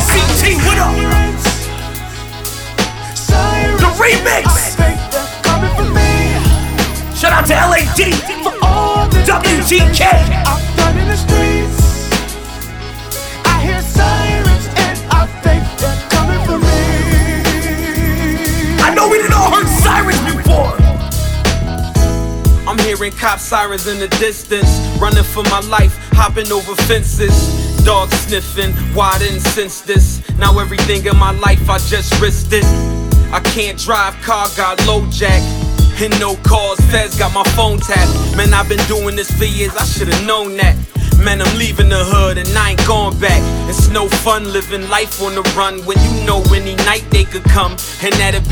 SCT, what up? The remix. Shout out to LAD, WGK. I'm done in the streets. I hear sirens and I think they're coming for me. I know we didn't all heard sirens before. I'm hearing cop sirens in the distance, running for my life, hopping over fences. Dog sniffing, why I didn't sense this. Now everything in my life I just risked it. I can't drive, car got low jack. And no calls, feds got my phone tapped. Man, I've been doing this for years, I should've known that. Man, I'm leaving the hood and I ain't going back. It's no fun living life on the run when you know any night they could come. And that'd be